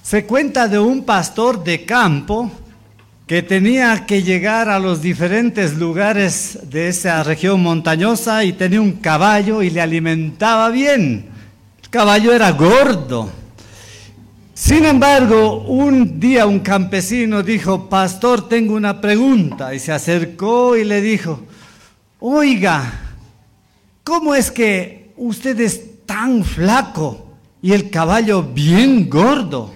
Se cuenta de un pastor de campo que tenía que llegar a los diferentes lugares de esa región montañosa y tenía un caballo y le alimentaba bien. El caballo era gordo. Sin embargo, un día un campesino dijo: pastor, tengo una pregunta. Y se acercó y le dijo: oiga, ¿cómo es que usted es tan flaco y el caballo bien gordo?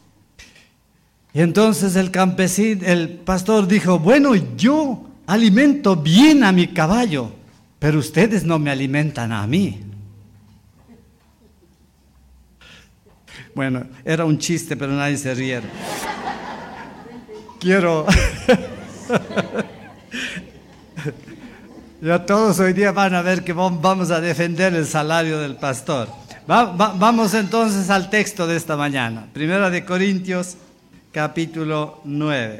Y entonces el pastor dijo: bueno, yo alimento bien a mi caballo, pero ustedes no me alimentan a mí. Bueno, era un chiste, pero nadie se rieron. Ya todos hoy día van a ver que vamos a defender el salario del pastor. Vamos entonces al texto de esta mañana. Primera de Corintios, capítulo 9.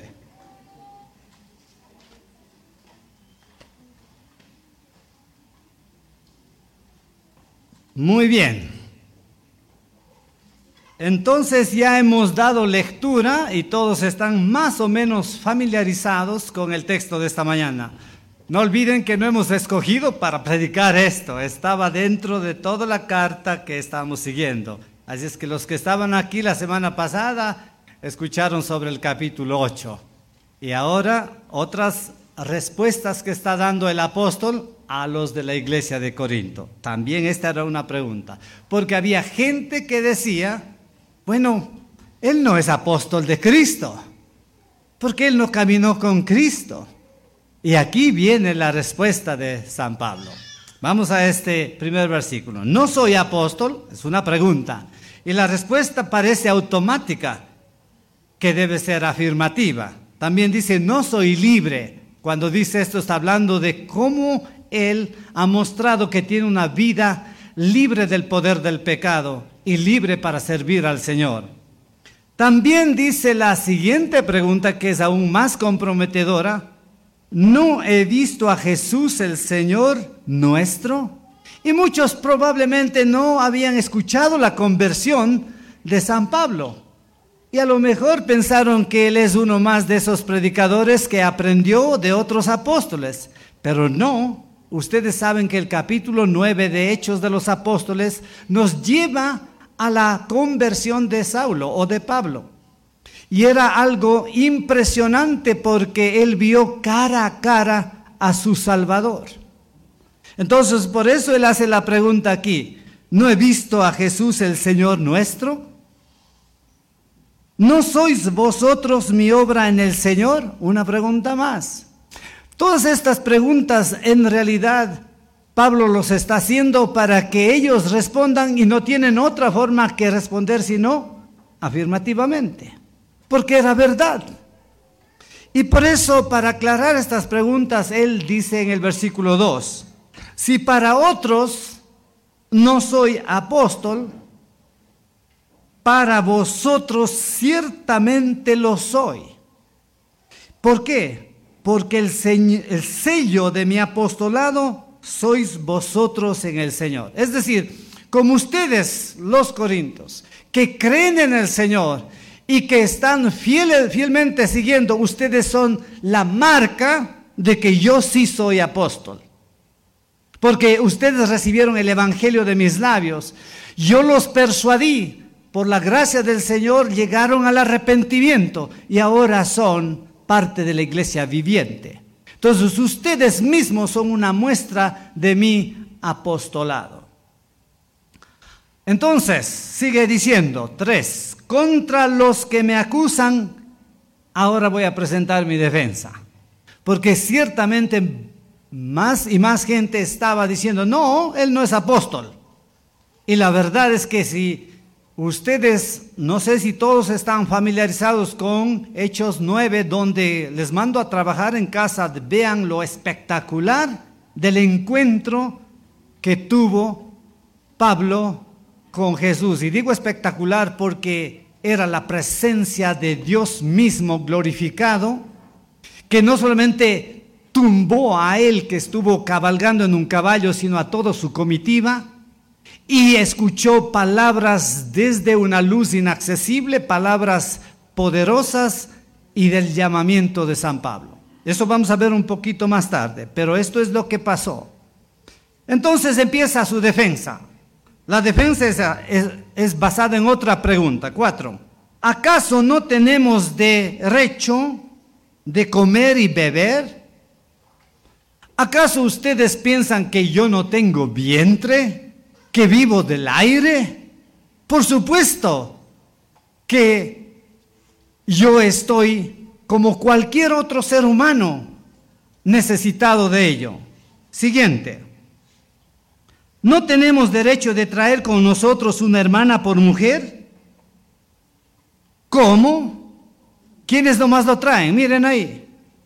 Muy bien. Entonces ya hemos dado lectura y todos están más o menos familiarizados con el texto de esta mañana. No olviden que no hemos escogido para predicar esto, estaba dentro de toda la carta que estamos siguiendo. Así es que los que estaban aquí la semana pasada escucharon sobre el capítulo 8. Y ahora otras respuestas que está dando el apóstol a los de la iglesia de Corinto. También esta era una pregunta, porque había gente que decía: bueno, él no es apóstol de Cristo, porque él no caminó con Cristo. Y aquí viene la respuesta de San Pablo. Vamos a este primer versículo. No soy apóstol, es una pregunta. Y la respuesta parece automática, que debe ser afirmativa. También dice: no soy libre. Cuando dice esto está hablando de cómo él ha mostrado que tiene una vida libre del poder del pecado y libre para servir al Señor. También dice la siguiente pregunta, que es aún más comprometedora: ¿no he visto a Jesús el Señor nuestro? Y muchos probablemente no habían escuchado la conversión de San Pablo. Y a lo mejor pensaron que él es uno más de esos predicadores que aprendió de otros apóstoles. Pero no, ustedes saben que el capítulo 9 de Hechos de los Apóstoles nos lleva a la conversión de Saulo o de Pablo. Y era algo impresionante porque él vio cara a cara a su Salvador. Entonces, por eso él hace la pregunta aquí: ¿no he visto a Jesús el Señor nuestro? ¿No sois vosotros mi obra en el Señor? Una pregunta más. Todas estas preguntas en realidad Pablo los está haciendo para que ellos respondan, y no tienen otra forma que responder sino afirmativamente, porque era verdad. Y por eso, para aclarar estas preguntas, él dice en el versículo 2: si para otros no soy apóstol, para vosotros ciertamente lo soy. ¿Por qué? Porque el sello de mi apostolado sois vosotros en el Señor. Es decir, como ustedes, los corintios, que creen en el Señor y que están fielmente siguiendo, ustedes son la marca de que yo sí soy apóstol. Porque ustedes recibieron el evangelio de mis labios. Yo los persuadí, por la gracia del Señor llegaron al arrepentimiento y ahora son parte de la iglesia viviente. Entonces ustedes mismos son una muestra de mi apostolado. Entonces, sigue diciendo, 3, contra los que me acusan, ahora voy a presentar mi defensa. Porque ciertamente más y más gente estaba diciendo: no, él no es apóstol. Y la verdad es que si ustedes, no sé si todos están familiarizados con Hechos 9, donde les mando a trabajar en casa, vean lo espectacular del encuentro que tuvo Pablo con Jesús. Y digo espectacular porque era la presencia de Dios mismo glorificado, que no solamente tumbó a él que estuvo cabalgando en un caballo, sino a toda su comitiva. y escuchó palabras desde una luz inaccesible, palabras poderosas y del llamamiento de San Pablo. Eso vamos a ver un poquito más tarde, pero esto es lo que pasó. Entonces empieza su defensa. La defensa es basada en otra pregunta. 4. ¿Acaso no tenemos derecho de comer y beber? ¿Acaso ustedes piensan que yo no tengo vientre, que vivo del aire? Por supuesto que yo estoy como cualquier otro ser humano necesitado de ello. Siguiente. ¿No tenemos derecho de traer con nosotros una hermana por mujer? ¿Cómo? ¿Quiénes nomás lo traen? Miren ahí.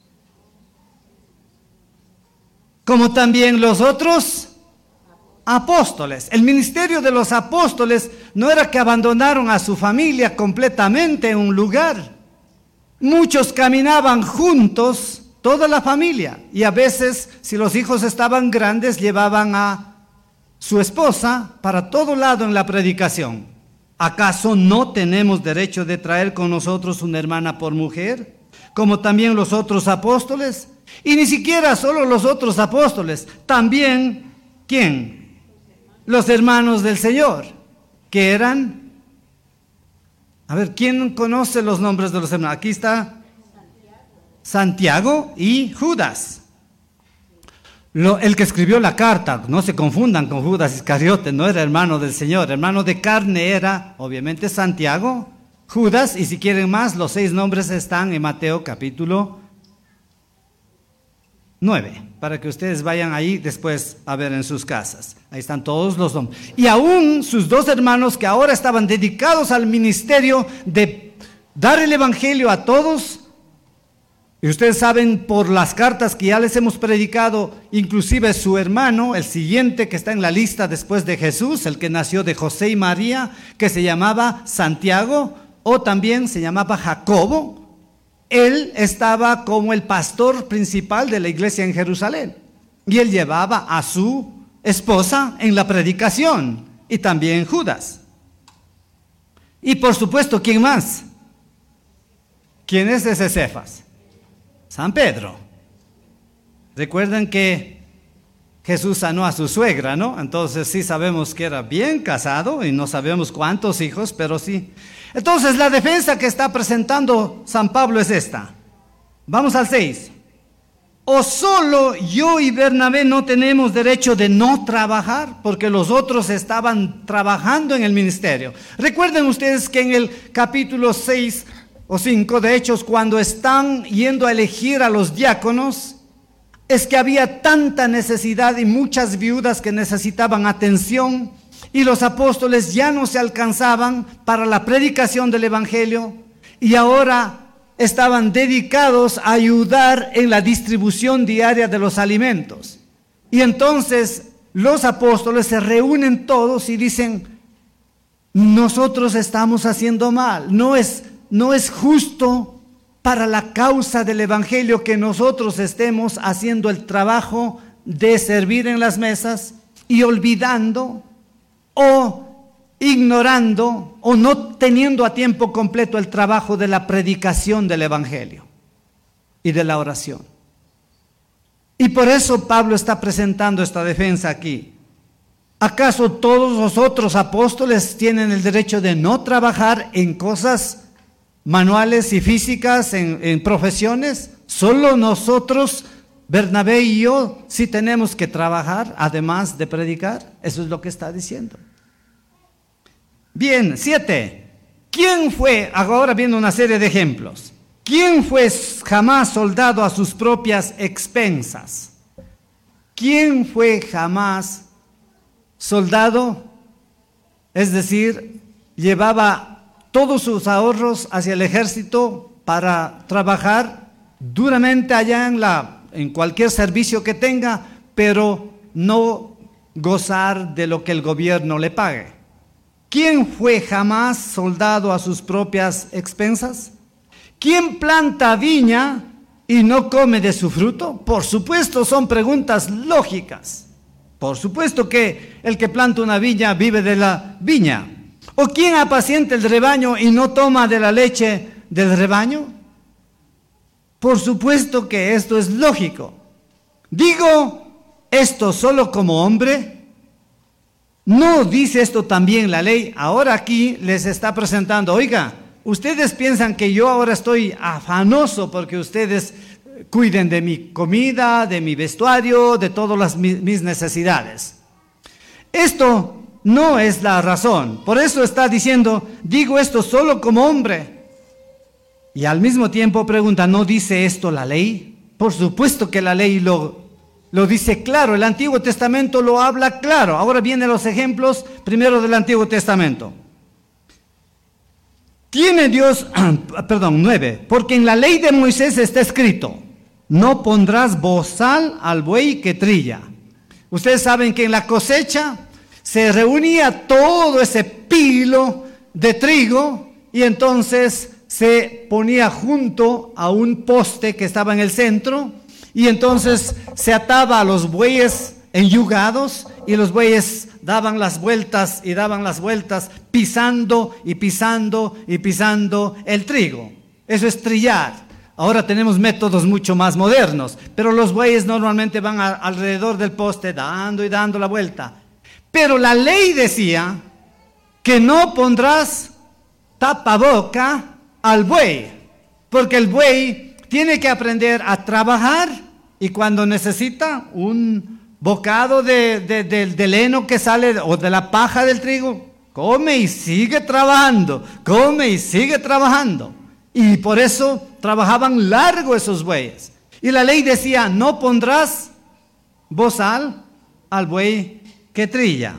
Como también los otros apóstoles. El ministerio de los apóstoles no era que abandonaron a su familia completamente en un lugar. Muchos caminaban juntos, toda la familia, y a veces, si los hijos estaban grandes, llevaban a su esposa para todo lado en la predicación. ¿Acaso no tenemos derecho de traer con nosotros una hermana por mujer, como también los otros apóstoles? Y ni siquiera solo los otros apóstoles, también, ¿quién? Los hermanos del Señor, que eran, a ver, ¿quién conoce los nombres de los hermanos? Aquí está Santiago y Judas. El que escribió la carta, no se confundan con Judas Iscariote, no era hermano del Señor, hermano de carne era, obviamente, Santiago, Judas, y si quieren más, los 6 nombres están en Mateo capítulo 9, para que ustedes vayan ahí después a ver en sus casas. Ahí están todos los nombres. Y aún sus 2 hermanos que ahora estaban dedicados al ministerio de dar el evangelio a todos. Y ustedes saben por las cartas que ya les hemos predicado, inclusive su hermano, el siguiente que está en la lista después de Jesús, el que nació de José y María, que se llamaba Santiago, o también se llamaba Jacobo. Él estaba como el pastor principal de la iglesia en Jerusalén. Y él llevaba a su esposa en la predicación. Y también Judas. Y por supuesto, ¿quién más? ¿Quién es ese Cefas? San Pedro. Recuerden que Jesús sanó a su suegra, ¿no? Entonces sí sabemos que era bien casado y no sabemos cuántos hijos, pero sí. Entonces la defensa que está presentando San Pablo es esta. Vamos al 6. ¿O solo yo y Bernabé no tenemos derecho de no trabajar? Porque los otros estaban trabajando en el ministerio. Recuerden ustedes que en el capítulo 6 o 5 de Hechos, cuando están yendo a elegir a los diáconos, es que había tanta necesidad y muchas viudas que necesitaban atención, y los apóstoles ya no se alcanzaban para la predicación del evangelio, y ahora estaban dedicados a ayudar en la distribución diaria de los alimentos. Y entonces los apóstoles se reúnen todos y dicen: nosotros estamos haciendo mal, no es justo para la causa del evangelio que nosotros estemos haciendo el trabajo de servir en las mesas y olvidando o ignorando o no teniendo a tiempo completo el trabajo de la predicación del evangelio y de la oración. Y por eso Pablo está presentando esta defensa aquí. ¿Acaso todos los otros apóstoles tienen el derecho de no trabajar en cosas manuales y físicas, en profesiones? Solo nosotros, Bernabé y yo, sí tenemos que trabajar además de predicar. Eso es lo que está diciendo. Bien, 7. ¿Quién fue, ahora viendo una serie de ejemplos, quién fue jamás soldado a sus propias expensas? ¿Quién fue jamás soldado? Es decir, llevaba todos sus ahorros hacia el ejército para trabajar duramente allá en cualquier servicio que tenga, pero no gozar de lo que el gobierno le pague. ¿Quién fue jamás soldado a sus propias expensas? ¿Quién planta viña y no come de su fruto? Por supuesto, son preguntas lógicas. Por supuesto que el que planta una viña vive de la viña. ¿O quién apacienta el rebaño y no toma de la leche del rebaño? Por supuesto que esto es lógico. ¿Digo esto solo como hombre? ¿No dice esto también la ley? Ahora aquí les está presentando, oiga, ustedes piensan que yo ahora estoy afanoso porque ustedes cuiden de mi comida, de mi vestuario, de todas mis necesidades. Esto no es la razón. Por eso está diciendo, digo esto solo como hombre. Y al mismo tiempo pregunta, ¿no dice esto la ley? Por supuesto que la ley lo dice claro. El Antiguo Testamento lo habla claro. Ahora vienen los ejemplos primero del Antiguo Testamento. Tiene Dios, 9, porque en la ley de Moisés está escrito, no pondrás bozal al buey que trilla. Ustedes saben que en la cosecha se reunía todo ese pilo de trigo y entonces se ponía junto a un poste que estaba en el centro y entonces se ataba a los bueyes enyugados y los bueyes daban las vueltas y daban las vueltas pisando y pisando y pisando el trigo. Eso es trillar. Ahora tenemos métodos mucho más modernos, pero los bueyes normalmente van alrededor del poste dando y dando la vuelta. Pero la ley decía que no pondrás tapaboca al buey, porque el buey tiene que aprender a trabajar y cuando necesita un bocado de heno que sale o de la paja del trigo, come y sigue trabajando, come y sigue trabajando. Y por eso trabajaban largo esos bueyes. Y la ley decía, no pondrás bozal al buey que trilla.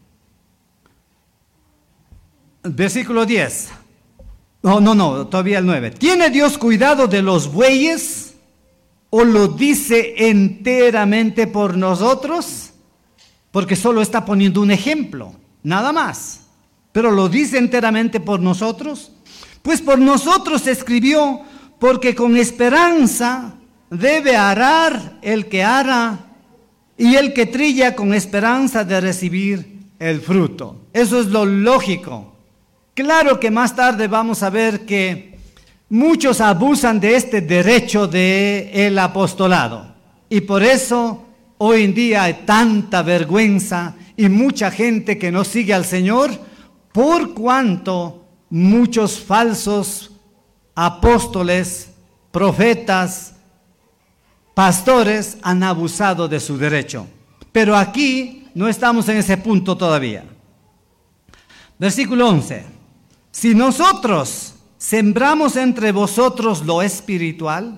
Versículo 10. No, todavía el 9. ¿Tiene Dios cuidado de los bueyes o lo dice enteramente por nosotros? Porque solo está poniendo un ejemplo, nada más. Pero lo dice enteramente por nosotros. Pues por nosotros se escribió, porque con esperanza debe arar el que ara y el que trilla con esperanza de recibir el fruto. Eso es lo lógico. Claro que más tarde vamos a ver que muchos abusan de este derecho del apostolado. Y por eso hoy en día hay tanta vergüenza y mucha gente que no sigue al Señor, por cuanto muchos falsos apóstoles, profetas, pastores han abusado de su derecho. Pero aquí no estamos en ese punto todavía. Versículo 11. Si nosotros sembramos entre vosotros lo espiritual,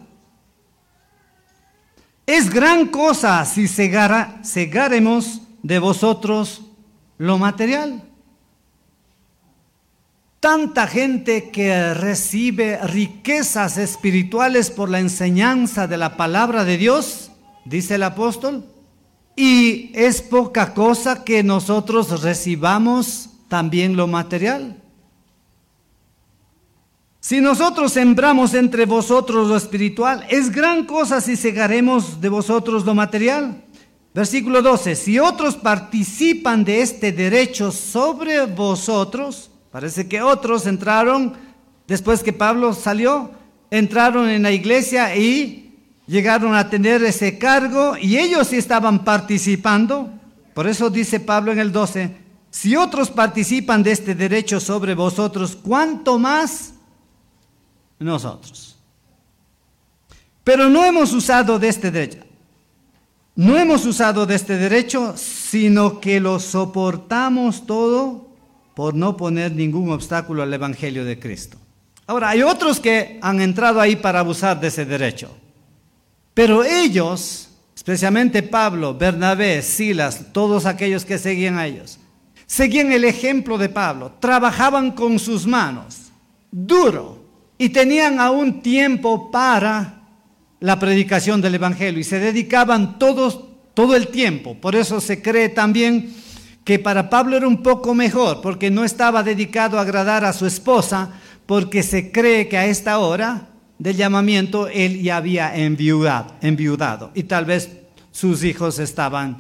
es gran cosa si segaremos de vosotros lo material. Tanta gente que recibe riquezas espirituales por la enseñanza de la palabra de Dios, dice el apóstol, y es poca cosa que nosotros recibamos también lo material. Si nosotros sembramos entre vosotros lo espiritual, es gran cosa si segaremos de vosotros lo material. Versículo 12, si otros participan de este derecho sobre vosotros, parece que otros entraron, después que Pablo salió, entraron en la iglesia y llegaron a tener ese cargo y ellos sí estaban participando. Por eso dice Pablo en el 12, si otros participan de este derecho sobre vosotros, ¿cuánto más nosotros? Pero no hemos usado de este derecho. No hemos usado de este derecho, sino que lo soportamos todo por no poner ningún obstáculo al Evangelio de Cristo. Ahora, hay otros que han entrado ahí para abusar de ese derecho. Pero ellos, especialmente Pablo, Bernabé, Silas, todos aquellos que seguían a ellos, seguían el ejemplo de Pablo, trabajaban con sus manos, duro, y tenían aún tiempo para la predicación del Evangelio, y se dedicaban todo el tiempo. Por eso se cree también que para Pablo era un poco mejor, porque no estaba dedicado a agradar a su esposa, porque se cree que a esta hora del llamamiento él ya había enviudado y tal vez sus hijos estaban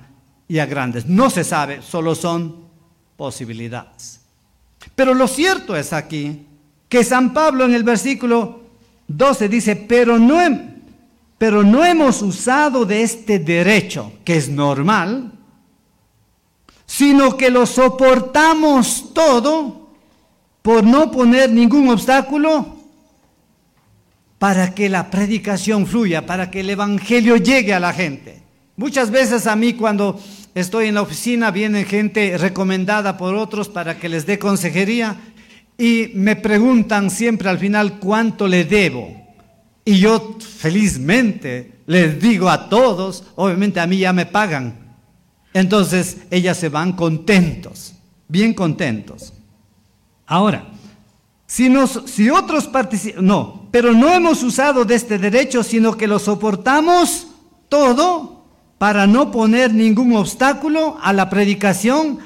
y a grandes. No se sabe, solo son posibilidades. Pero lo cierto es aquí que San Pablo en el versículo 12 dice, pero no hemos usado de este derecho, que es normal, sino que lo soportamos todo por no poner ningún obstáculo para que la predicación fluya, para que el evangelio llegue a la gente. Muchas veces a mí cuando estoy en la oficina viene gente recomendada por otros para que les dé consejería y me preguntan siempre al final cuánto le debo. Y yo felizmente les digo a todos, obviamente a mí ya me pagan. Entonces ellas se van contentos, bien contentos. Ahora, si otros participan, no, pero no hemos usado de este derecho, sino que lo soportamos todo para no poner ningún obstáculo a la predicación,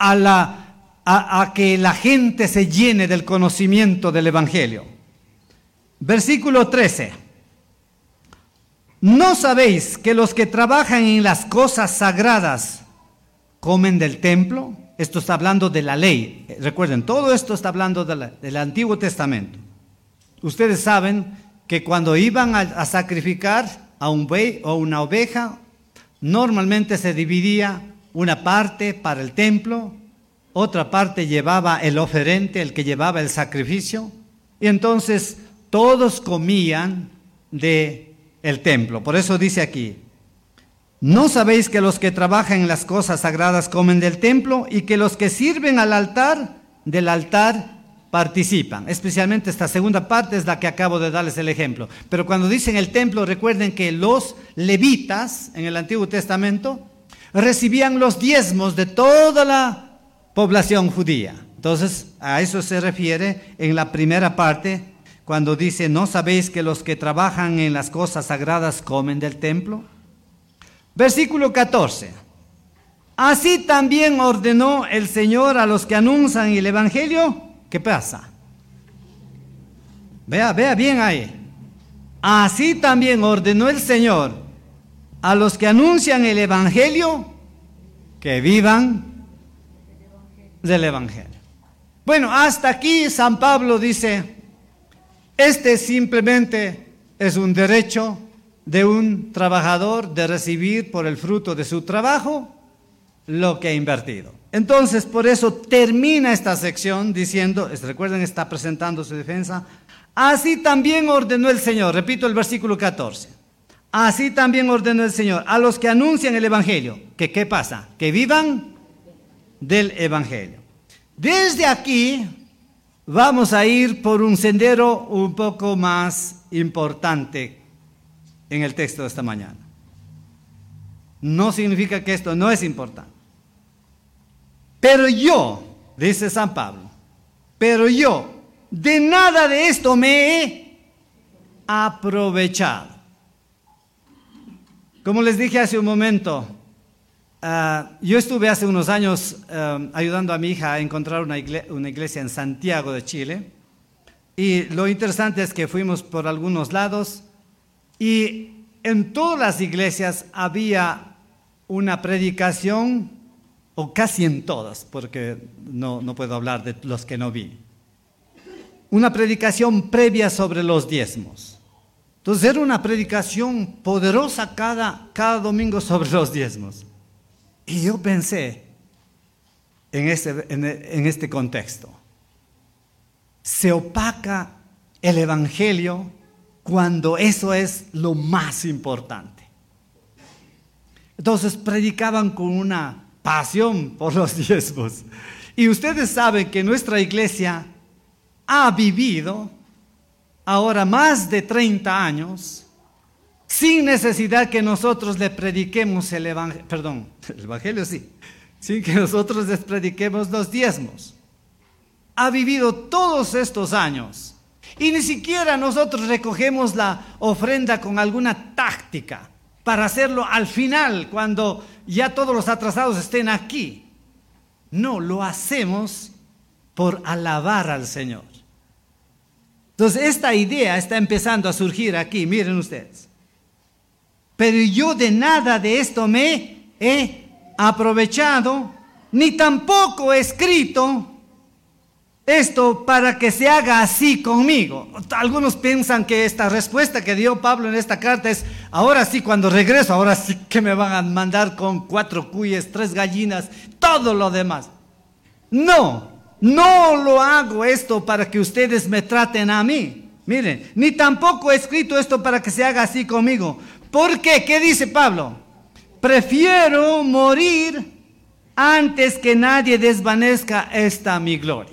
a que la gente se llene del conocimiento del Evangelio. Versículo 13. ¿No sabéis que los que trabajan en las cosas sagradas comen del templo? Esto está hablando de la ley. Recuerden, todo esto está hablando del Antiguo Testamento. Ustedes saben que cuando iban a sacrificar a un buey o una oveja, normalmente se dividía una parte para el templo, otra parte llevaba el oferente, el que llevaba el sacrificio, y entonces todos comían del templo. Por eso dice aquí, ¿no sabéis que los que trabajan en las cosas sagradas comen del templo y que los que sirven al altar, del altar participan? Especialmente esta segunda parte es la que acabo de darles el ejemplo. Pero cuando dicen el templo, recuerden que los levitas en el Antiguo Testamento recibían los diezmos de toda la población judía. Entonces, a eso se refiere en la primera parte, cuando dice, ¿no sabéis que los que trabajan en las cosas sagradas comen del templo? Versículo 14. Así también ordenó el Señor a los que anuncian el Evangelio. ¿Qué pasa? Vea bien ahí. Así también ordenó el Señor a los que anuncian el Evangelio que vivan del Evangelio. Bueno, hasta aquí San Pablo dice, este simplemente es un derecho de un trabajador de recibir por el fruto de su trabajo lo que ha invertido. Entonces, por eso termina esta sección diciendo, recuerden, está presentando su defensa, así también ordenó el Señor, repito el versículo 14, así también ordenó el Señor a los que anuncian el Evangelio, que ¿qué pasa? Que vivan del Evangelio. Desde aquí vamos a ir por un sendero un poco más importante en el texto de esta mañana. No significa que esto no es importante. Pero yo, dice San Pablo, pero yo de nada de esto me he aprovechado. Como les dije hace un momento, yo estuve hace unos años ayudando a mi hija a encontrar una iglesia en Santiago de Chile. Y lo interesante es que fuimos por algunos lados y en todas las iglesias había una predicación, o casi en todas, porque no puedo hablar de los que no vi. Una predicación previa sobre los diezmos. Entonces era una predicación poderosa cada domingo sobre los diezmos. Y yo pensé en este contexto. Se opaca el Evangelio cuando eso es lo más importante. Entonces predicaban con una pasión por los diezmos. Y ustedes saben que nuestra iglesia ha vivido ahora más de 30 años sin necesidad que nosotros le prediquemos el Evangelio sí, sin que nosotros les prediquemos los diezmos. Ha vivido todos estos años y ni siquiera nosotros recogemos la ofrenda con alguna táctica para hacerlo al final, cuando ya todos los atrasados estén aquí. No, lo hacemos por alabar al Señor. Entonces, esta idea está empezando a surgir aquí, miren ustedes. Pero yo de nada de esto me he aprovechado, ni tampoco he escrito esto para que se haga así conmigo. Algunos piensan que esta respuesta que dio Pablo en esta carta es, ahora sí, cuando regreso, ahora sí que me van a mandar con 4 cuyes, 3 gallinas, todo lo demás. No lo hago esto para que ustedes me traten a mí. Miren, ni tampoco he escrito esto para que se haga así conmigo. ¿Por qué? ¿Qué dice Pablo? Prefiero morir antes que nadie desvanezca esta mi gloria.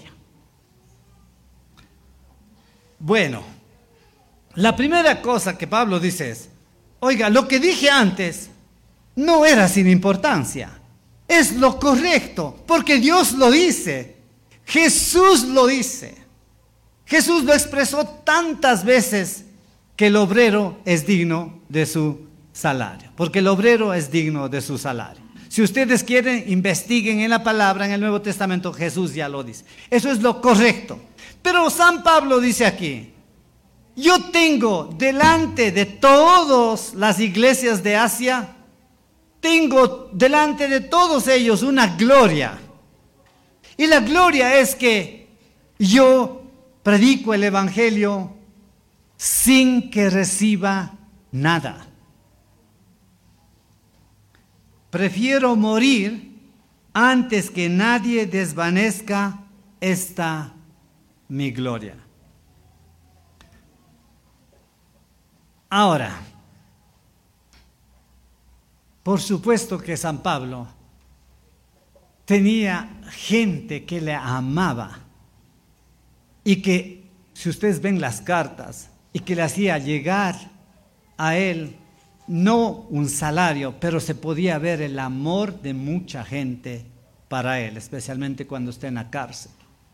Bueno, la primera cosa que Pablo dice es, oiga, lo que dije antes no era sin importancia, es lo correcto, porque Dios lo dice, Jesús lo dice, Jesús lo expresó tantas veces que el obrero es digno de su salario, porque el obrero es digno de su salario. Si ustedes quieren, investiguen en la palabra, en el Nuevo Testamento, Jesús ya lo dice. Eso es lo correcto. Pero San Pablo dice aquí, yo tengo delante de todas las iglesias de Asia, tengo delante de todos ellos una gloria. Y la gloria es que yo predico el evangelio sin que reciba nada. Prefiero morir antes que nadie desvanezca esta mi gloria. Ahora, por supuesto que San Pablo tenía gente que le amaba y que, si ustedes ven las cartas, y que le hacía llegar a él no un salario, pero se podía ver el amor de mucha gente para él, especialmente cuando está en la cárcel.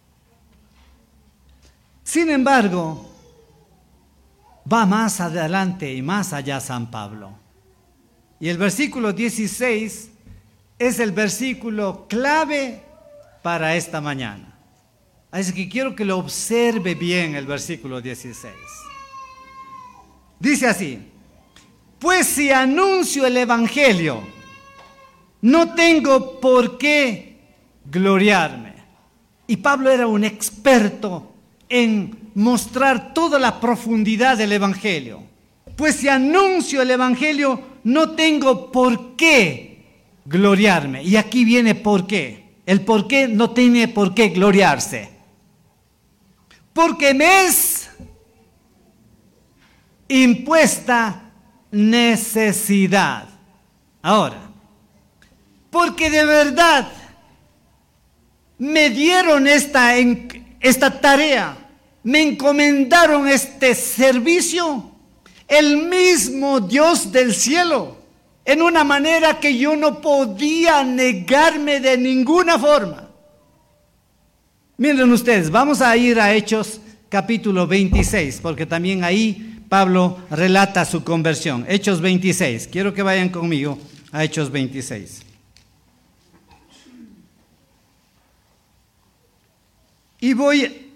Sin embargo, va más adelante y más allá San Pablo. Y el versículo 16 es el versículo clave para esta mañana. Así que quiero que lo observe bien el versículo 16. Dice así, pues si anuncio el evangelio, no tengo por qué gloriarme. Y Pablo era un experto en mostrar toda la profundidad del evangelio. Pues si anuncio el evangelio, no tengo por qué gloriarme. Y aquí viene por qué. El por qué no tiene por qué gloriarse. Porque me es impuesta necesidad. Ahora, porque de verdad me dieron esta tarea, me encomendaron este servicio, el mismo Dios del cielo, en una manera que yo no podía negarme de ninguna forma. Miren ustedes, vamos a ir a Hechos capítulo 26, porque también ahí Pablo relata su conversión. Hechos 26, quiero que vayan conmigo a Hechos 26. Y voy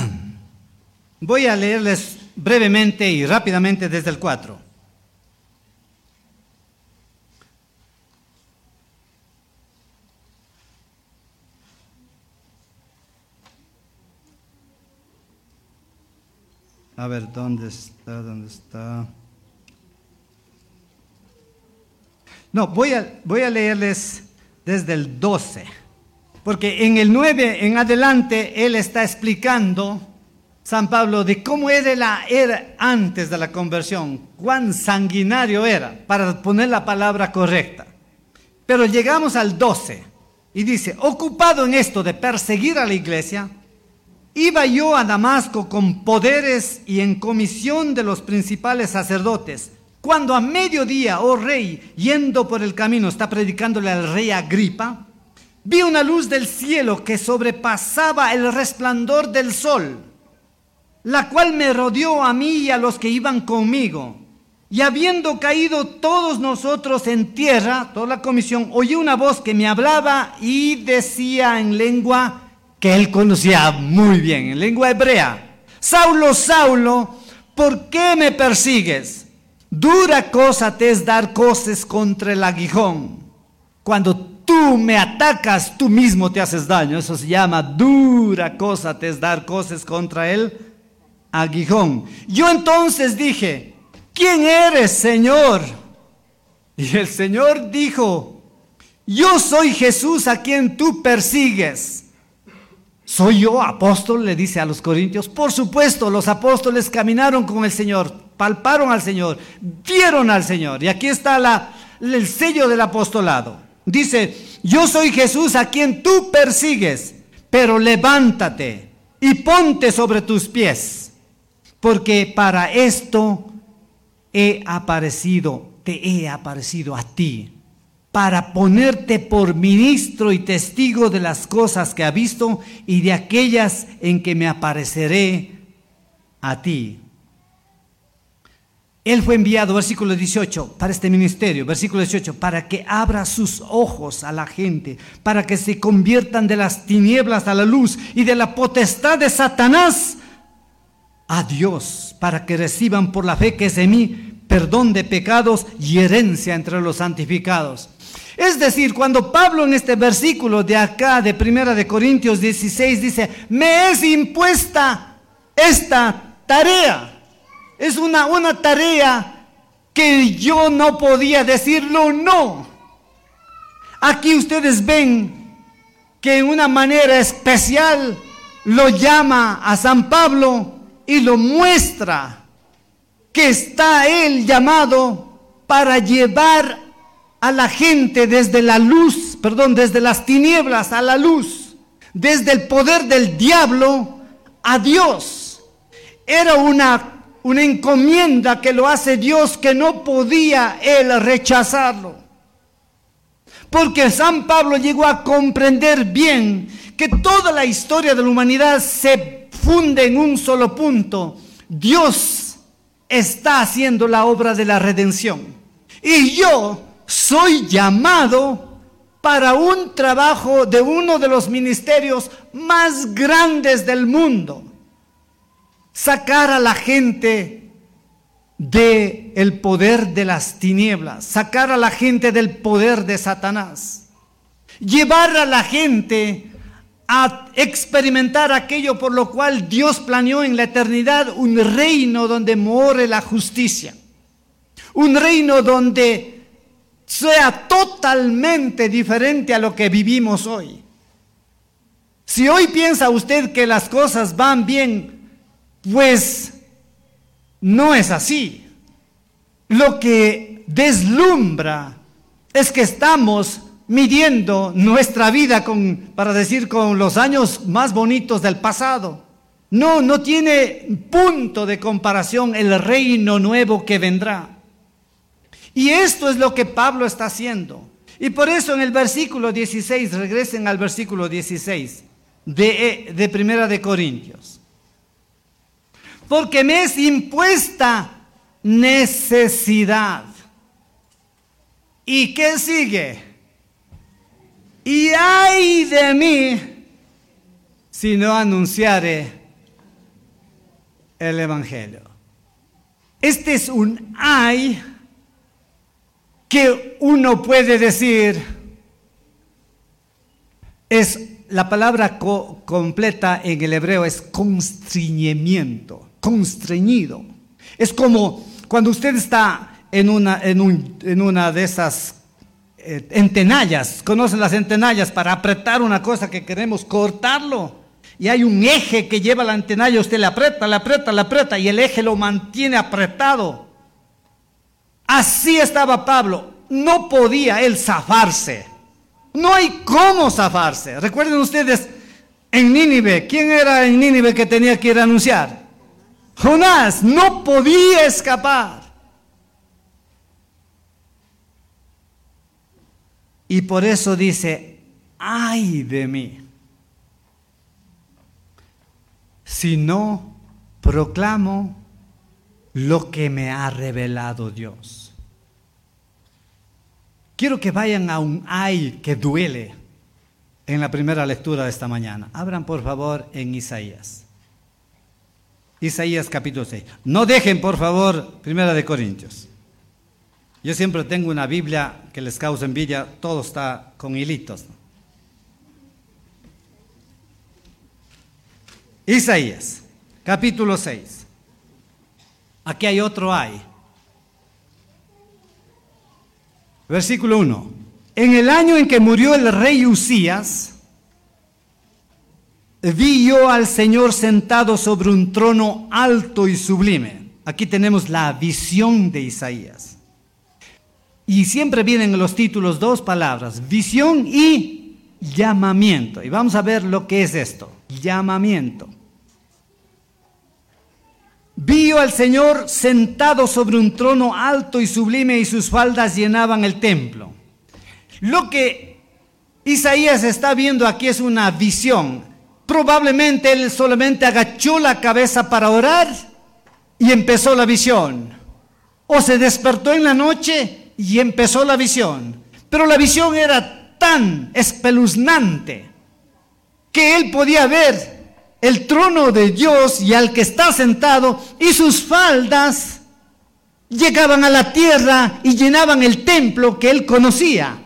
a leerles brevemente y rápidamente desde el 4. A ver, ¿dónde está? No, voy a leerles desde el 12, porque en el 9 en adelante él está explicando, San Pablo, de cómo era antes de la conversión, cuán sanguinario era, para poner la palabra correcta. Pero llegamos al 12 y dice, ocupado en esto de perseguir a la iglesia, iba yo a Damasco con poderes y en comisión de los principales sacerdotes, cuando a mediodía, oh rey, yendo por el camino, está predicándole al rey Agripa, vi una luz del cielo que sobrepasaba el resplandor del sol, la cual me rodeó a mí y a los que iban conmigo. Y habiendo caído todos nosotros en tierra, toda la comisión, oí una voz que me hablaba y decía en lengua que él conocía muy bien, en lengua hebrea: Saulo, Saulo, ¿por qué me persigues? Dura cosa te es dar coces contra el aguijón. Cuando tú me atacas, tú mismo te haces daño. Eso se llama dura cosa, te es dar cosas contra el aguijón. Yo entonces dije, ¿quién eres, Señor? Y el Señor dijo, yo soy Jesús a quien tú persigues. ¿Soy yo apóstol?, le dice a los corintios. Por supuesto, los apóstoles caminaron con el Señor, palparon al Señor, vieron al Señor. Y aquí está el sello del apostolado. Dice, yo soy Jesús a quien tú persigues, pero levántate y ponte sobre tus pies, porque para esto te he aparecido a ti, para ponerte por ministro y testigo de las cosas que ha visto y de aquellas en que me apareceré a ti. Él fue enviado, versículo 18, para este ministerio, versículo 18, para que abra sus ojos a la gente, para que se conviertan de las tinieblas a la luz y de la potestad de Satanás a Dios, para que reciban por la fe que es en mí perdón de pecados y herencia entre los santificados. Es decir, cuando Pablo en este versículo de acá, de 1 Corintios 16, dice, me es impuesta esta tarea. Es una tarea que yo no podía decirlo no. Aquí ustedes ven que en una manera especial lo llama a San Pablo y lo muestra que está él llamado para llevar a la gente desde la luz, desde las tinieblas a la luz, desde el poder del diablo a Dios. Era una encomienda que lo hace Dios, que no podía él rechazarlo. Porque San Pablo llegó a comprender bien que toda la historia de la humanidad se funde en un solo punto. Dios está haciendo la obra de la redención. Y yo soy llamado para un trabajo de uno de los ministerios más grandes del mundo. Sacar a la gente del poder de las tinieblas, sacar a la gente del poder de Satanás, llevar a la gente a experimentar aquello por lo cual Dios planeó en la eternidad, un reino donde more la justicia, un reino donde sea totalmente diferente a lo que vivimos hoy. Si hoy piensa usted que las cosas van bien, pues no es así. Lo que deslumbra es que estamos midiendo nuestra vida con los años más bonitos del pasado. No tiene punto de comparación el reino nuevo que vendrá. Y esto es lo que Pablo está haciendo. Y por eso en el versículo 16, regresen al versículo 16 de 1 Corintios. Porque me es impuesta necesidad. ¿Y qué sigue? Y ay de mí si no anunciare el evangelio. Este es un ay que uno puede decir, es la palabra completa en el hebreo es constreñimiento, constreñido. Es como cuando usted está en una de esas entenallas. ¿Conocen las entenallas? Para apretar una cosa que queremos cortarlo. Y hay un eje que lleva la entenalla, usted le aprieta y el eje lo mantiene apretado. Así estaba Pablo. No podía él zafarse. No hay cómo zafarse. Recuerden ustedes en Nínive. ¿Quién era en Nínive que tenía que ir a anunciar? Jonás. No podía escapar. Y por eso dice, ay de mí, si no proclamo lo que me ha revelado Dios. Quiero que vayan a un ay que duele en la primera lectura de esta mañana. Abran por favor en Isaías. Isaías capítulo 6. No dejen por favor 1 Corintios. Yo siempre tengo una Biblia que les causa envidia, todo está con hilitos. Isaías, capítulo 6. Aquí hay otro ay. Versículo 1. En el año en que murió el rey Usías, vi yo al Señor sentado sobre un trono alto y sublime. Aquí tenemos la visión de Isaías. Y siempre vienen en los títulos dos palabras, visión y llamamiento. Y vamos a ver lo que es esto, llamamiento. Vi yo al Señor sentado sobre un trono alto y sublime y sus faldas llenaban el templo. Lo que Isaías está viendo aquí es una visión. Probablemente él solamente agachó la cabeza para orar y empezó la visión. O se despertó en la noche y empezó la visión. Pero la visión era tan espeluznante que él podía ver el trono de Dios y al que está sentado, y sus faldas llegaban a la tierra y llenaban el templo que él conocía.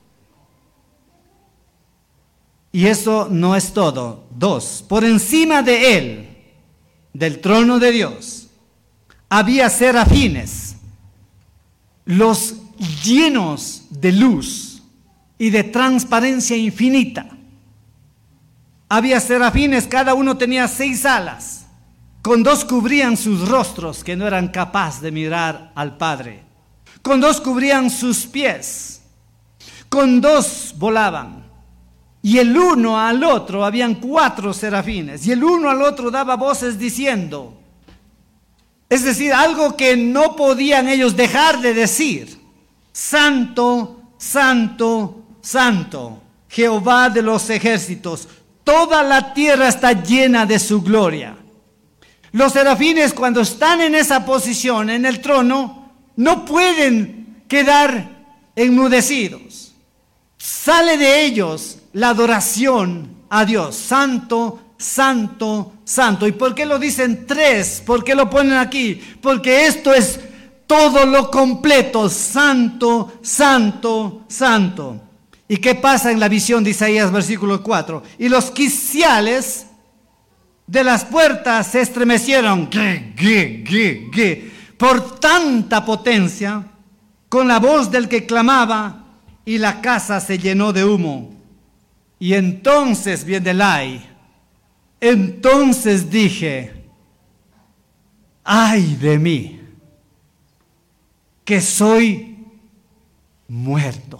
Y eso no es todo. 2. Por encima de él, del trono de Dios, había serafines, los llenos de luz y de transparencia infinita. Había serafines, cada uno tenía 6 alas. Con 2 cubrían sus rostros, que no eran capaces de mirar al Padre. Con 2 cubrían sus pies. Con 2 volaban. Y el uno al otro, habían 4 serafines. Y el uno al otro daba voces diciendo, es decir, algo que no podían ellos dejar de decir: Santo, Santo, Santo, Jehová de los ejércitos. Toda la tierra está llena de su gloria. Los serafines, cuando están en esa posición, en el trono, no pueden quedar enmudecidos. Sale de ellos la adoración a Dios. Santo, Santo, Santo. ¿Y por qué lo dicen 3? ¿Por qué lo ponen aquí? Porque esto es todo lo completo. Santo, Santo, Santo. ¿Y qué pasa en la visión de Isaías, versículo 4? Y los quiciales de las puertas se estremecieron por tanta potencia, con la voz del que clamaba, y la casa se llenó de humo. Y entonces viene el ay. Entonces dije, ay de mí, que soy muerto.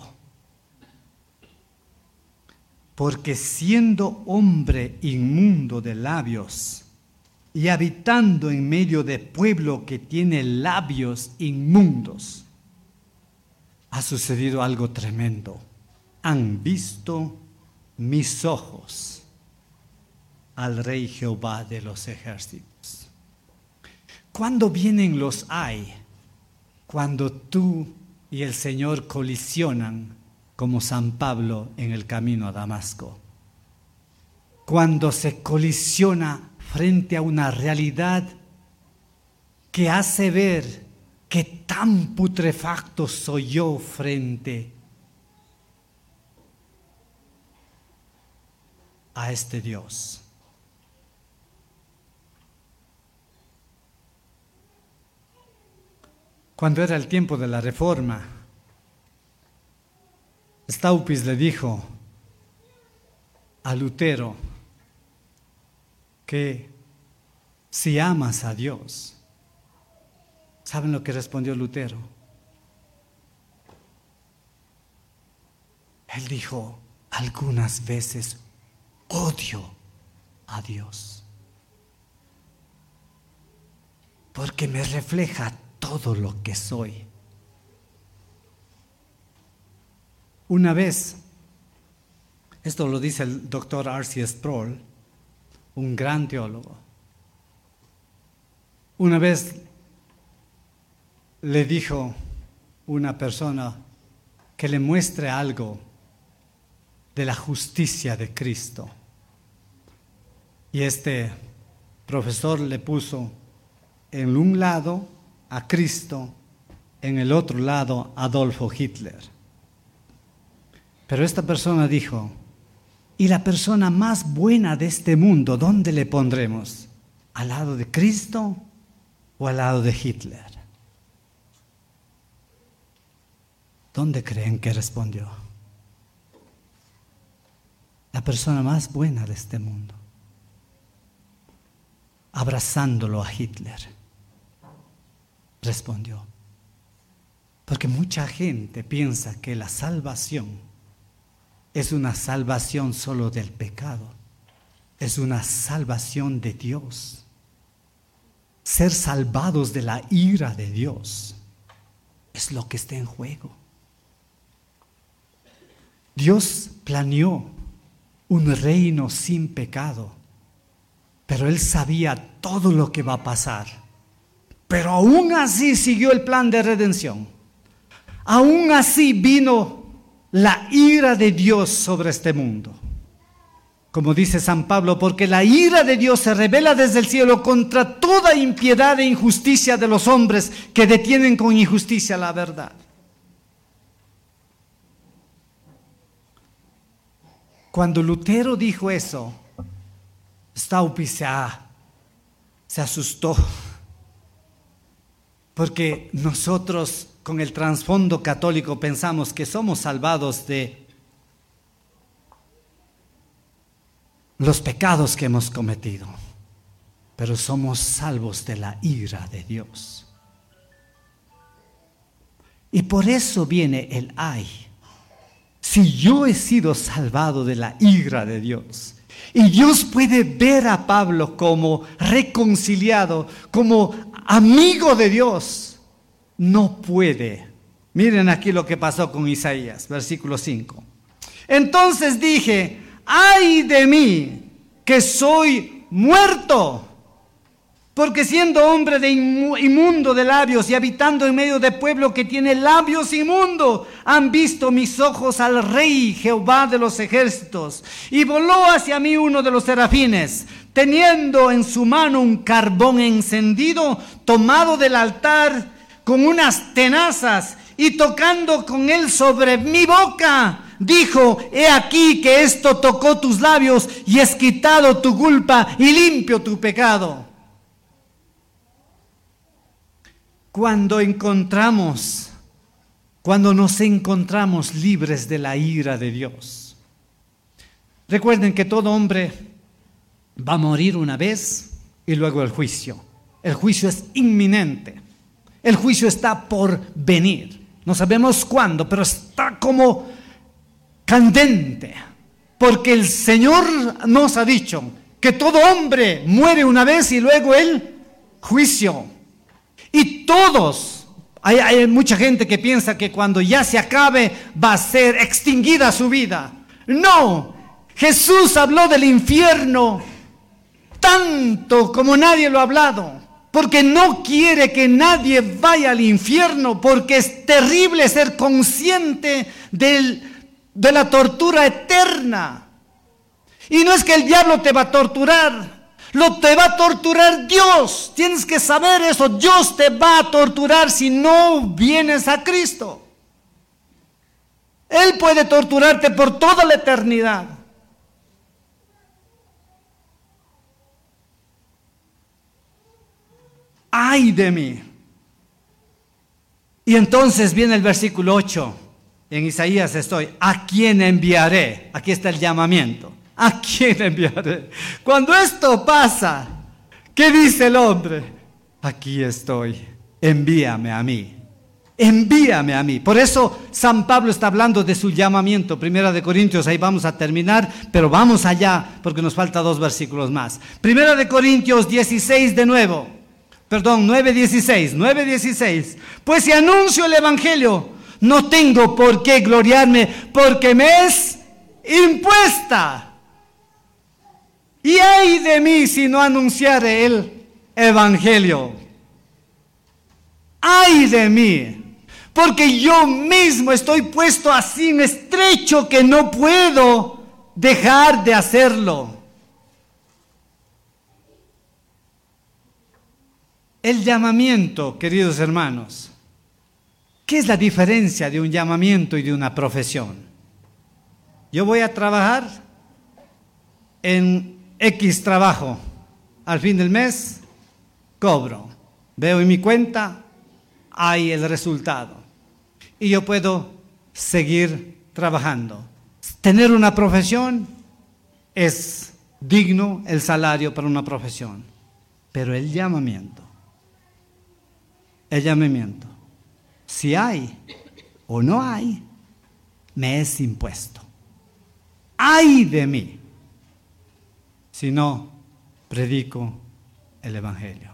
Porque siendo hombre inmundo de labios y habitando en medio de pueblo que tiene labios inmundos, ha sucedido algo tremendo. Han visto mis ojos al Rey Jehová de los ejércitos. ¿Cuándo vienen los ay? Cuando tú y el Señor colisionan, como San Pablo en el camino a Damasco. Cuando se colisiona frente a una realidad que hace ver que tan putrefacto soy yo frente a este Dios. Cuando era el tiempo de la Reforma, Staupis le dijo a Lutero que si amas a Dios, ¿saben lo que respondió Lutero? Él dijo, algunas veces odio a Dios, porque me refleja todo lo que soy. Una vez, esto lo dice el doctor R.C. Sproul, un gran teólogo. Una vez le dijo una persona que le muestre algo de la justicia de Cristo. Y este profesor le puso en un lado a Cristo en el otro lado Adolfo Hitler. Pero esta persona dijo, ¿y la persona más buena de este mundo, dónde le pondremos? ¿Al lado de Cristo o al lado de Hitler? ¿Dónde creen que respondió? La persona más buena de este mundo, abrazándolo a Hitler, respondió. Porque mucha gente piensa que la salvación es una salvación solo del pecado, es una salvación de Dios. Ser salvados de la ira de Dios es lo que está en juego. Dios planeó un reino sin pecado, pero Él sabía todo lo que va a pasar. Pero aún así siguió el plan de redención. Aún así vino la ira de Dios sobre este mundo. Como dice San Pablo, porque la ira de Dios se revela desde el cielo contra toda impiedad e injusticia de los hombres que detienen con injusticia la verdad. Cuando Lutero dijo eso, Staupitz se asustó, porque nosotros con el trasfondo católico pensamos que somos salvados de los pecados que hemos cometido, pero somos salvos de la ira de Dios. Y por eso viene el ay. Si yo he sido salvado de la ira de Dios, y Dios puede ver a Pablo como reconciliado, como amigo de Dios, no puede. Miren aquí lo que pasó con Isaías, versículo 5. Entonces dije, ay de mí, que soy muerto, porque siendo hombre de inmundo de labios y habitando en medio de pueblo que tiene labios inmundos, han visto mis ojos al Rey Jehová de los ejércitos. Y voló hacia mí uno de los serafines, teniendo en su mano un carbón encendido, tomado del altar con unas tenazas, y tocando con él sobre mi boca, dijo, he aquí que esto tocó tus labios, y es quitado tu culpa y limpio tu pecado. Cuando nos encontramos libres de la ira de Dios. Recuerden que todo hombre va a morir una vez y luego el juicio. El juicio es inminente. El juicio está por venir. No sabemos cuándo, pero está como candente. Porque el Señor nos ha dicho que todo hombre muere una vez y luego el juicio. Y todos, hay mucha gente que piensa que cuando ya se acabe va a ser extinguida su vida. No, Jesús habló del infierno tanto como nadie lo ha hablado, porque no quiere que nadie vaya al infierno, porque es terrible ser consciente de la tortura eterna. Y no es que el diablo te va a torturar, te va a torturar Dios. Tienes que saber eso. Dios te va a torturar si no vienes a Cristo. Él puede torturarte por toda la eternidad. ¡Ay de mí! Y entonces viene el versículo 8. En Isaías estoy. ¿A quién enviaré? Aquí está el llamamiento. ¿A quién enviaré? Cuando esto pasa, ¿qué dice el hombre? Aquí estoy, envíame a mí, envíame a mí. Por eso San Pablo está hablando de su llamamiento. Primera de Corintios, ahí vamos a terminar, pero vamos allá porque nos falta 2 versículos más. Primera de Corintios 16 de nuevo, 9:16. Pues si anuncio el evangelio, no tengo por qué gloriarme, porque me es impuesta. Y ay de mí si no anunciare el evangelio. Ay de mí, porque yo mismo estoy puesto así en estrecho que no puedo dejar de hacerlo. El llamamiento, queridos hermanos, ¿Qué es la diferencia de un llamamiento y de una profesión? Yo voy a trabajar en X trabajo. Al fin del mes, cobro. Veo en mi cuenta, hay el resultado. Y yo puedo seguir trabajando. Tener una profesión es digno el salario para una profesión. Pero el llamamiento, si hay o no hay, me es impuesto. ¡Ay de mí! Si no predico el Evangelio.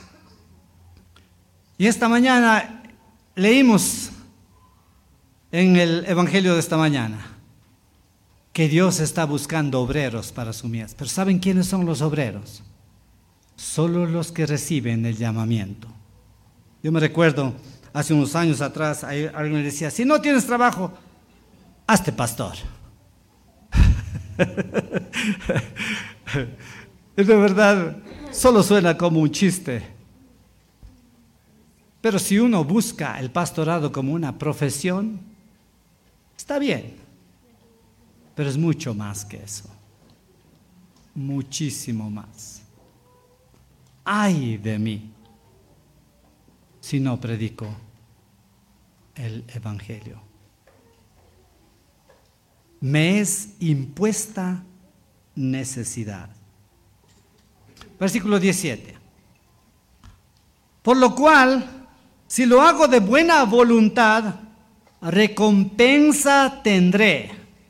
Y esta mañana leímos en el Evangelio de esta mañana que Dios está buscando obreros para su mies. Pero ¿saben quiénes son los obreros? Solo los que reciben el llamamiento. Yo me recuerdo, hace unos años atrás, alguien me decía, si no tienes trabajo, hazte pastor. Es de verdad, solo suena como un chiste. Pero si uno busca el pastorado como una profesión, está bien. Pero es mucho más que eso. Muchísimo más. ¡Ay de mí! Si no predico el Evangelio. Me es impuesta necesidad. Versículo 17. Por lo cual, si lo hago de buena voluntad, recompensa tendré.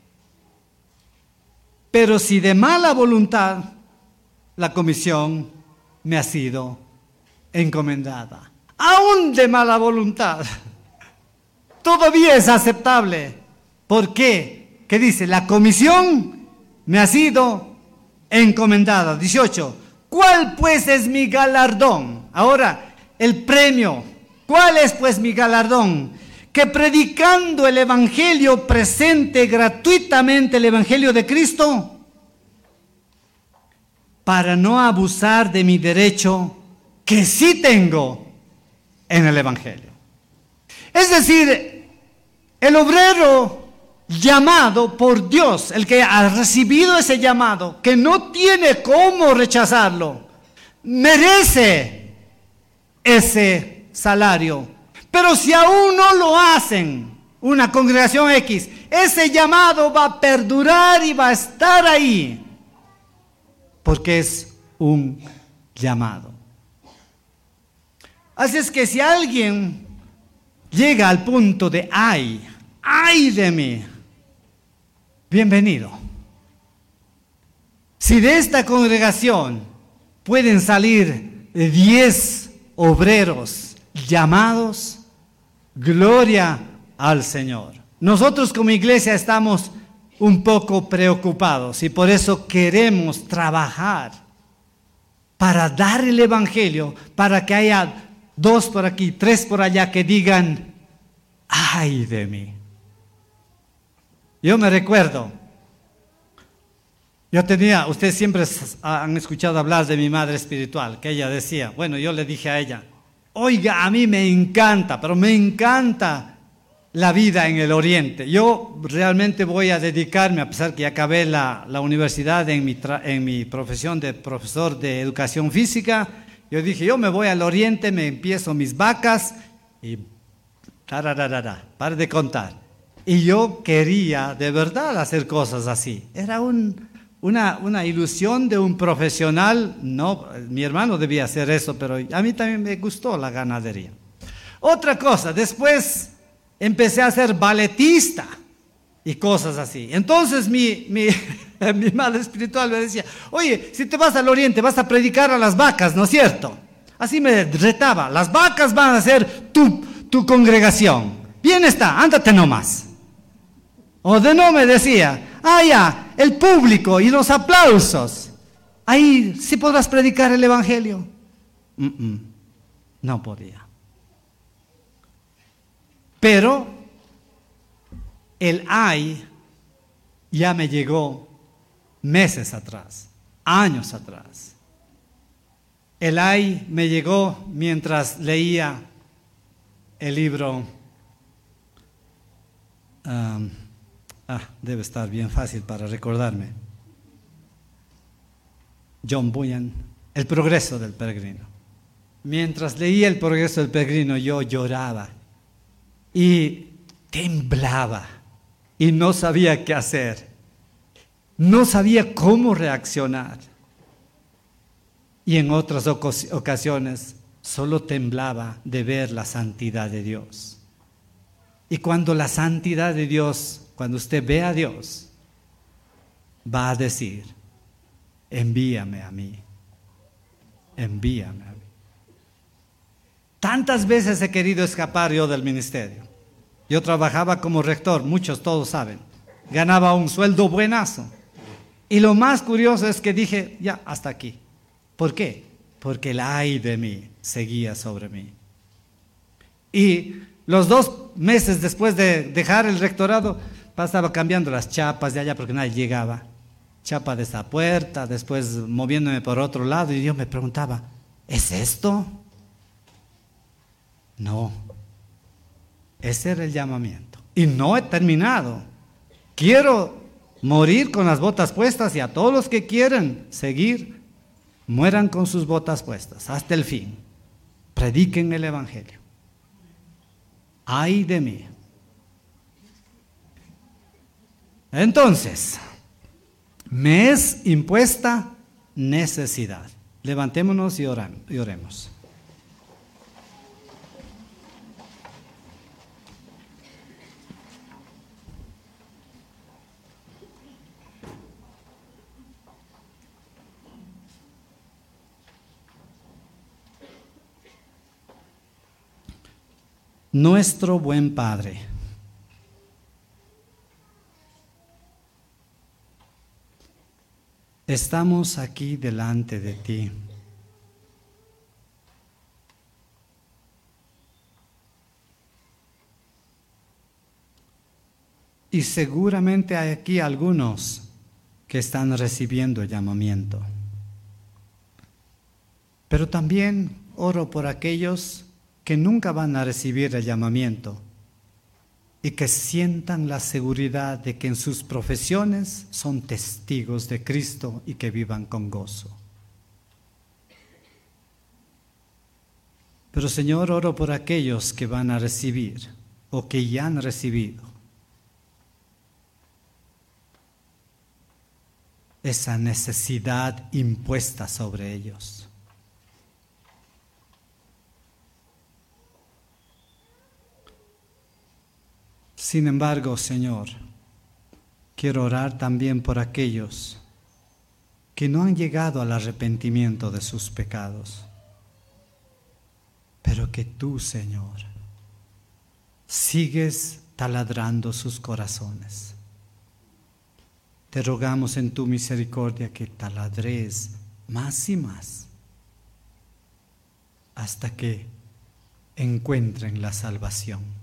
Pero si de mala voluntad, la comisión me ha sido encomendada. Aún de mala voluntad, todavía es aceptable. ¿Por qué? ¿Qué dice? La comisión me ha sido encomendada. 18. ¿Cuál pues es mi galardón? Ahora, el premio. ¿Cuál es pues mi galardón? Que predicando el Evangelio presente gratuitamente el Evangelio de Cristo, para no abusar de mi derecho que sí tengo en el Evangelio. Es decir, el obrero llamado por Dios, el que ha recibido ese llamado, que no tiene cómo rechazarlo, merece ese salario. Pero si aún no lo hacen, una congregación X, ese llamado va a perdurar y va a estar ahí, porque es un llamado. Así es que si alguien llega al punto de ay de mí, bienvenido. Si de esta congregación pueden salir 10 obreros llamados, gloria al Señor. Nosotros como iglesia estamos un poco preocupados y por eso queremos trabajar para dar el Evangelio, para que haya 2 por aquí, 3 por allá que digan, ay de mí. Yo me recuerdo, ustedes siempre han escuchado hablar de mi madre espiritual, que ella decía, bueno, yo le dije a ella, oiga, a mí me encanta, pero me encanta la vida en el Oriente. Yo realmente voy a dedicarme, a pesar que ya acabé la universidad en mi profesión de profesor de educación física, yo dije, yo me voy al Oriente, me empiezo mis vacas y para de contar. Y yo quería de verdad hacer cosas así. Era una ilusión de un profesional. No, mi hermano debía hacer eso, pero a mí también me gustó la ganadería. Otra cosa, después empecé a ser balletista y cosas así. Entonces mi madre espiritual me decía, oye, si te vas al Oriente vas a predicar a las vacas, ¿no es cierto? Así me retaba, las vacas van a ser tu congregación. Bien está, ándate nomás. O de no me decía, ya, el público y los aplausos. Ahí sí podrás predicar el Evangelio. No podía. Pero el ay ya me llegó meses atrás, años atrás. El ay me llegó mientras leía el libro Debe estar bien fácil para recordarme. John Bunyan, El progreso del peregrino. Mientras leía El progreso del peregrino, yo lloraba y temblaba y no sabía qué hacer. No sabía cómo reaccionar. Y en otras ocasiones solo temblaba de ver la santidad de Dios. Y cuando la santidad de Dios, cuando usted ve a Dios, va a decir: envíame a mí, envíame a mí. Tantas veces he querido escapar yo del ministerio. Yo trabajaba como rector, todos saben. Ganaba un sueldo buenazo. Y lo más curioso es que dije: ya, hasta aquí. ¿Por qué? Porque el ay de mí seguía sobre mí. Y los 2 meses después de dejar el rectorado, pasaba cambiando las chapas de allá porque nadie llegaba. Chapa de esa puerta, después moviéndome por otro lado, y yo me preguntaba: ¿es esto? No. Ese era el llamamiento. Y no he terminado. Quiero morir con las botas puestas, y a todos los que quieren seguir, mueran con sus botas puestas hasta el fin. Prediquen el evangelio. Ay de mí. Entonces, me es impuesta necesidad. Levantémonos y oremos. Nuestro buen Padre, estamos aquí delante de ti. Y seguramente hay aquí algunos que están recibiendo el llamamiento. Pero también oro por aquellos que nunca van a recibir el llamamiento y que sientan la seguridad de que en sus profesiones son testigos de Cristo y que vivan con gozo. Pero Señor, oro por aquellos que van a recibir o que ya han recibido esa necesidad impuesta sobre ellos. Sin embargo, Señor, quiero orar también por aquellos que no han llegado al arrepentimiento de sus pecados, pero que tú, Señor, sigues taladrando sus corazones. Te rogamos en tu misericordia que taladres más y más hasta que encuentren la salvación.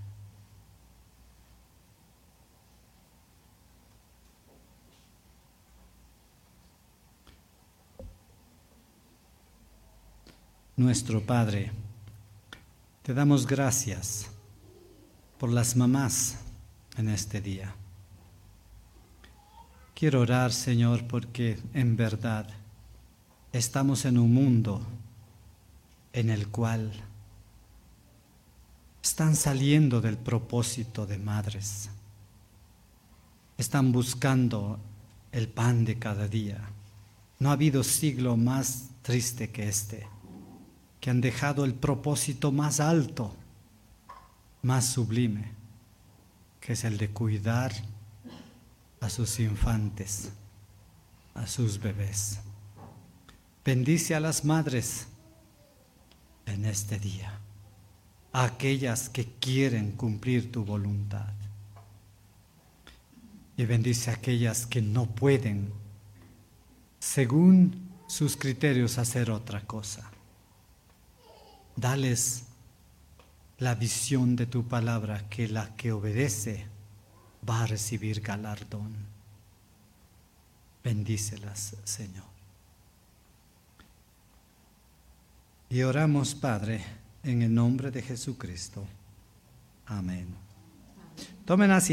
Nuestro Padre, te damos gracias por las mamás en este día. Quiero orar, Señor, porque en verdad estamos en un mundo en el cual están saliendo del propósito de madres. Están buscando el pan de cada día. No ha habido siglo más triste que este, que han dejado el propósito más alto, más sublime, que es el de cuidar a sus infantes, a sus bebés. Bendice a las madres en este día, a aquellas que quieren cumplir tu voluntad. Y bendice a aquellas que no pueden, según sus criterios, hacer otra cosa. Dales la visión de tu palabra, que la que obedece va a recibir galardón. Bendícelas, Señor. Y oramos, Padre, en el nombre de Jesucristo. Amén. Tomen asiento.